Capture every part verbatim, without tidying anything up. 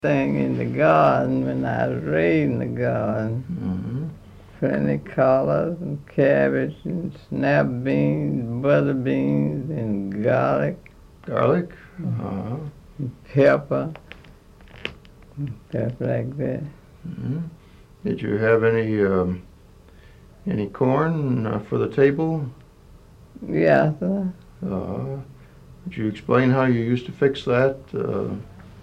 thing in the garden when I was raising the garden. Mm-hmm. Plenty collards and cabbage and snap beans, butter beans and garlic, Garlic? Uh-huh. and pepper, and stuff like that. Mm-hmm. Did you have any um, any corn uh, for the table? Yes, sir. Uh, Would you explain how you used to fix that? Uh,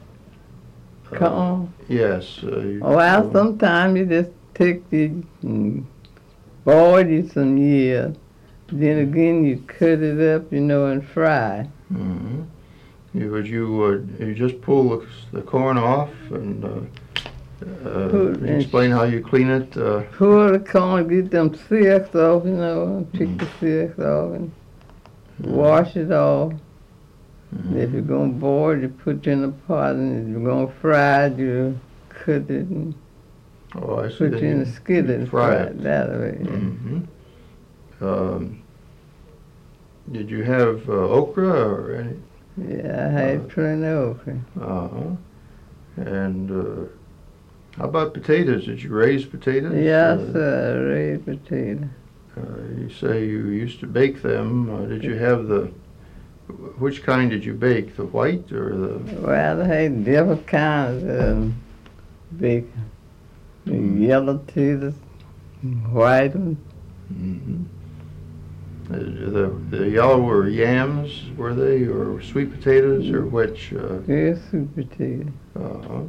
uh, Corn. yes. Uh, you, Well, uh, sometimes you just take it and boil it some years. Then again, you cut it up, you know, and fry it. Mm-hmm. You, would you uh, you just pull the, the corn off and uh, uh, Pull- would you explain how you clean it? Uh, Pull the corn, get them silks off, you know, and pick Mm. the silks off and wash it off. mhm. If you're gonna boil it, you put it in a pot, and if you're gonna fry it, you cut it and Oh, I see. put it Then in you a skillet and fry fry it. it that way. yeah. Mm-hmm. Um, did you have uh, okra or any? Yeah, I had Uh, plenty of okra. Uh-huh. And uh, how about potatoes? Did you raise potatoes? Yes, Uh, sir, raised potato. uh, you say you used to bake them. Uh, did you have the, which kind did you bake? The white or the? Well, I had different kinds of bacon. The Mm. yellow potatoes, white ones. Mm-hmm. Uh, the the yellow were yams, were they, or sweet potatoes, or which? Uh, Good sweet potato. uh,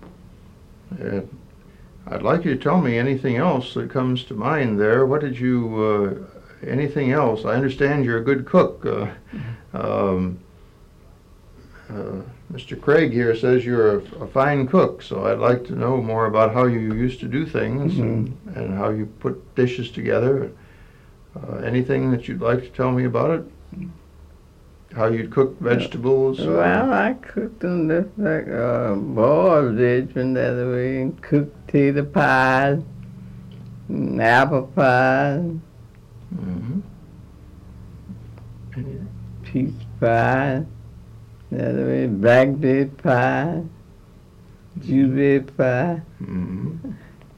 and I'd like you to tell me anything else that comes to mind there. What did you? Uh, anything else? I understand you're a good cook. Uh, um, uh, Mister Craig here says you're a, a fine cook, so I'd like to know more about how you used to do things and, and how you put dishes together. Uh, anything that you'd like to tell me about it? How you'd cook vegetables? uh, Well, I cooked them just like uh, boiled eggs and that way, and cooked potato pies, and apple pies, mhm. Any- peach pie, that way, blackberry pie, blueberry pie. mhm.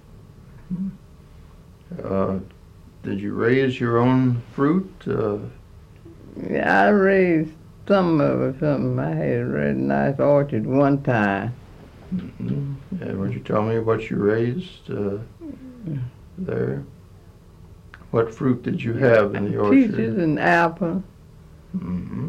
Uh, did you raise your own fruit? Uh, Yeah, I raised some of it, something. I had a really nice orchard one time. mhm. And would you tell me what you raised uh, there? What fruit did you have in the orchard? Peaches and apples. Mm-hmm.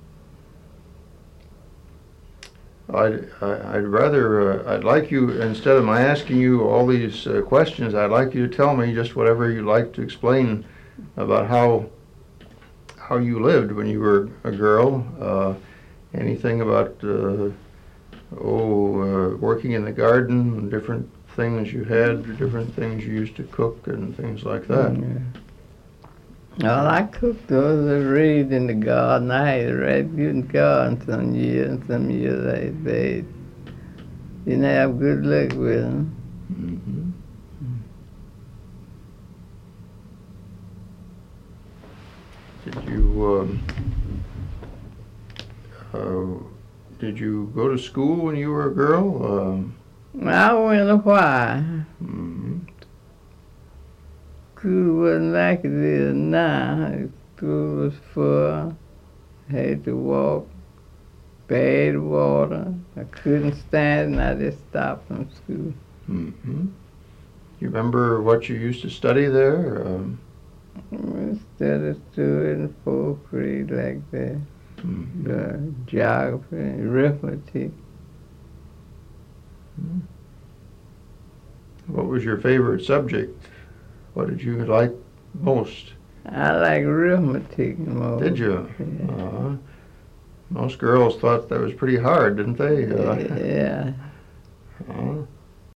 I'd, I- I'd rather, uh, I'd like you, instead of my asking you all these uh, questions, I'd like you to tell me just whatever you'd like to explain about how, how you lived when you were a girl. Uh, anything about, uh, oh, uh, working in the garden, different things you had, different things you used to cook and things like that. Yeah. Well, I cooked those I raised in the garden. I had a red good garden some years, and some years I had bad. Didn't have good luck with them. hmm Did you, um, uh, did you go to school when you were a girl? Um, I went a while. mhm. School wasn't like it is now. School was full. Had to walk. Bad water. I couldn't stand it, and I just stopped from school. Mm-hmm. You remember what you used to study there? Um, Instead of doing fourth grade like that, mhm. the geography, arithmetic. What was your favorite subject? What did you like most? I like arithmetic more. Did you? Yeah. Uh, most girls thought that was pretty hard, didn't they? Uh, Yeah. uh,